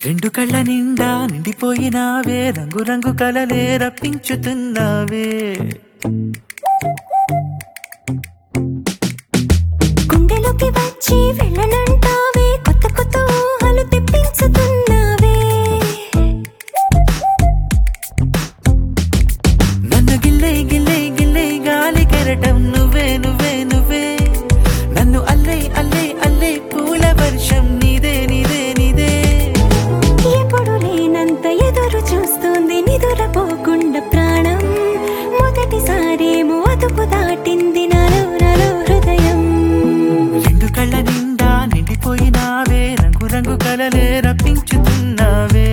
రెండు కళ్ళ నిండా నిండిపోయినావే, రంగు రంగు కలలే రప్పించుతున్నావే. గుండెలోకి వచ్చి వెళ్ళనంటావే, కొత్త కొత్త ఊహలు తెప్పించుతున్నావే. నన్ను గిల్లే గిల్లే గిల్లే గాలి కెరటం నువ్వే నువ్వే నువ్వే. నన్ను అల్లే అల్లే అల్లే పూల వర్షం నీదే నీదే నీదే. ఎప్పుడు లేనంత ఎదురు చూస్తుంది నిదురపోకుండా ప్రాణం. మొదటిసారేమో అదుపు దాటింది నాలో నాలో హృదయం. రెండు కళ్ళ నిండా నిండిపోయినావే, రంగు రంగు కలలే రప్పించుతున్నావే.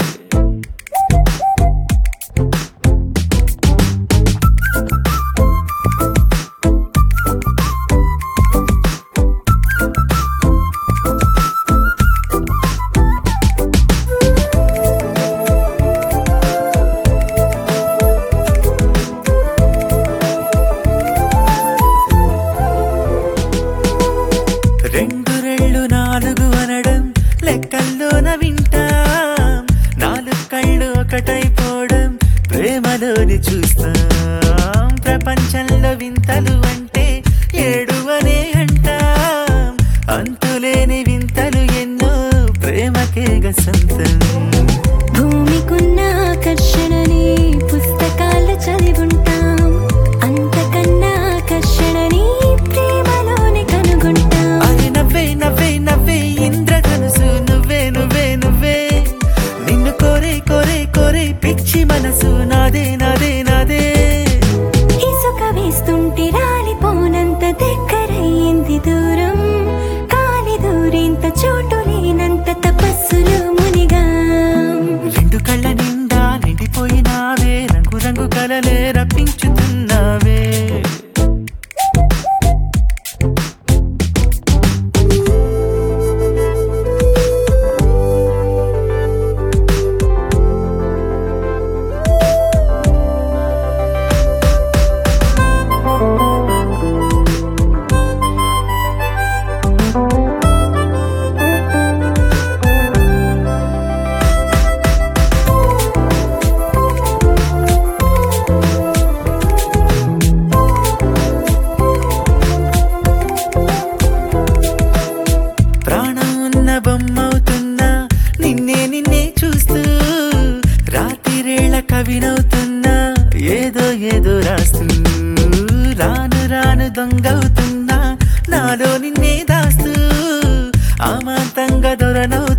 రెండు రెళ్ళు నాలుగు అనడం లెక్కల్లోన వింటాం. నాలుగు కళ్ళు ఒకటైపోవడం ప్రేమలోని చూస్తాం. ప్రపంచంలో వింతలు అంటే ఏడు అనే అంటాం. అంతులేని వింతలు ఎన్నో ప్రేమకేగ సొంతం. భూమికున్న ఆకర్షణని పుస్తకాలు చదివుంటాం. అంతకన్నా ఆకర్షణని ప్రేమలోనే కనుగొంటాం. అది నవ్వే నవ్వే నవ్వే ఇంద్రధనుసు నువ్వే నువ్వే నువ్వే. నిన్ను కోరే కోరే కోరే పిచ్చి మనసు నాదే నాదే నాదే. ఇసుక వేస్తుంటే రాలిపోనంత దగ్గరయ్యింది దూరం. కాలి దూరేంత చోటు లేనంత తపస్సులు మునిగా. రెండు కళ్ళ నిండా నిండిపోయినావే, రంగు రంగు కలలే రప్పించుతున్నావే. ప్రాణం ఉన్న బొమ్మవుతున్నా నిన్నే నిన్నే చూస్తూ. రాత్రిరేళ కవినవుతున్నా ఏదో ఏదో రాస్తూ. రాను రాను దొంగవుతున్నా నాలో నిన్నే దాస్తూ. అమాంతంగా దొరనవుతున్నా